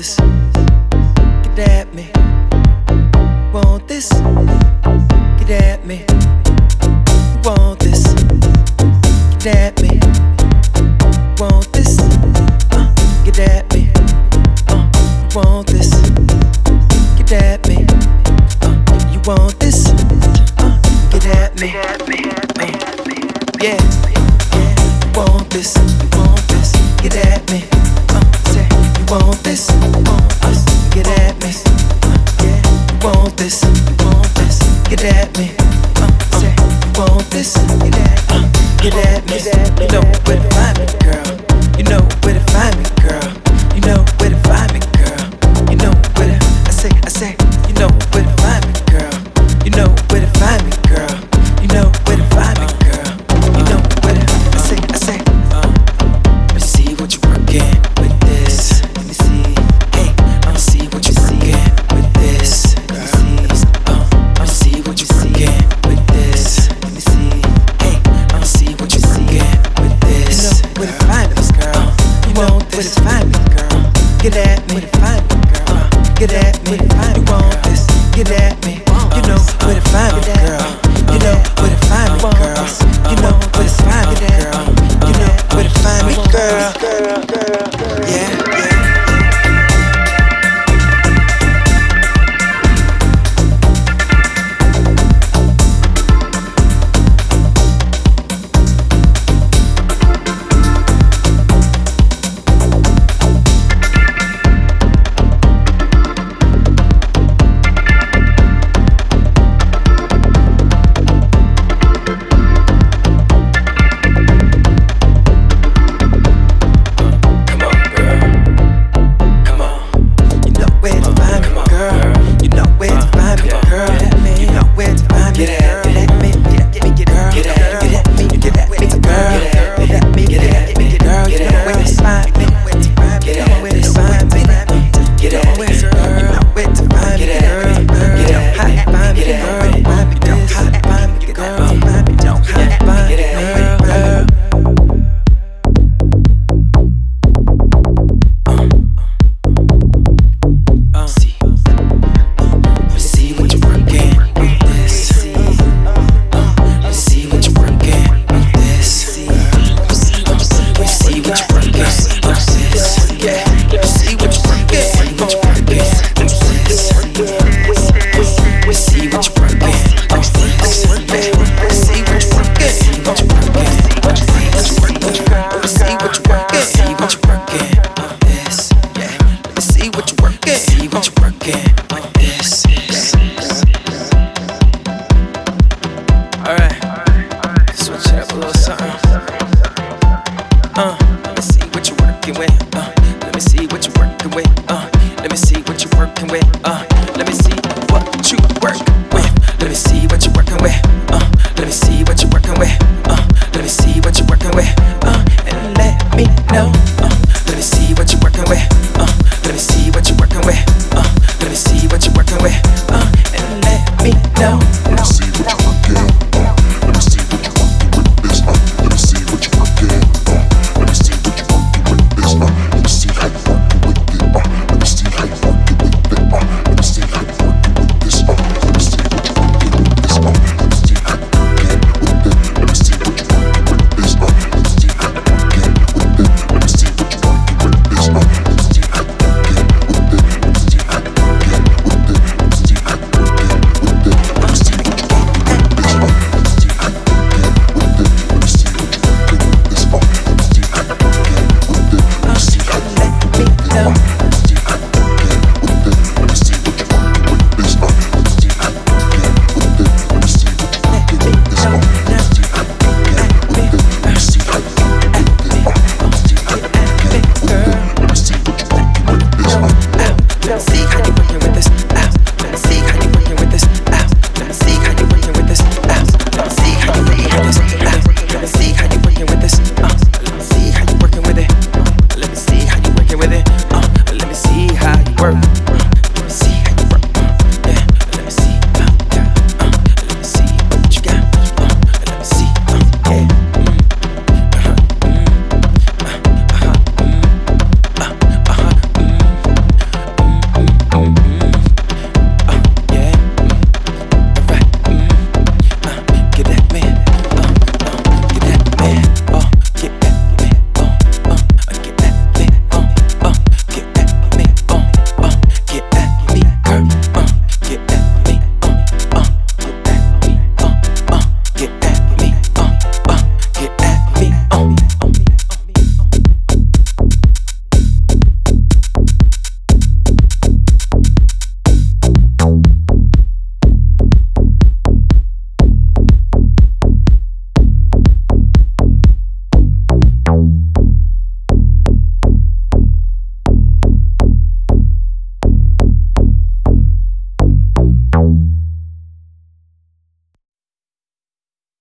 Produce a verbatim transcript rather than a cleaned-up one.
this? Get at me. Want this? Get at me. Want this? Get at me. Want this? Uh, get at me. Uh, want this? Get at me. Uh, you want this? Uh, get at me. Uh, yeah. Want this? Want this? Get at me. Uh, say you want this? Want this? Get at me. Uh, yeah. Want this? Want this? Get at me. Uh, say you want this? Get at uh, get at me. You know where to find me, girl. You know where to find me, girl. You know where to find me, girl. You know where to. I say, I say. You know where to find me, girl. You know where to find me, girl. You know where to find me, girl. You know where to. I say, I say. Let me see what you working with this. Let me see. Hey, I'ma see what you working with this. Let me see. Uh, I'ma see what you working with this. Let me see. Hey, I'ma see what you working with this. You know where to find us, girl. You know where to find me, girl. Get at me.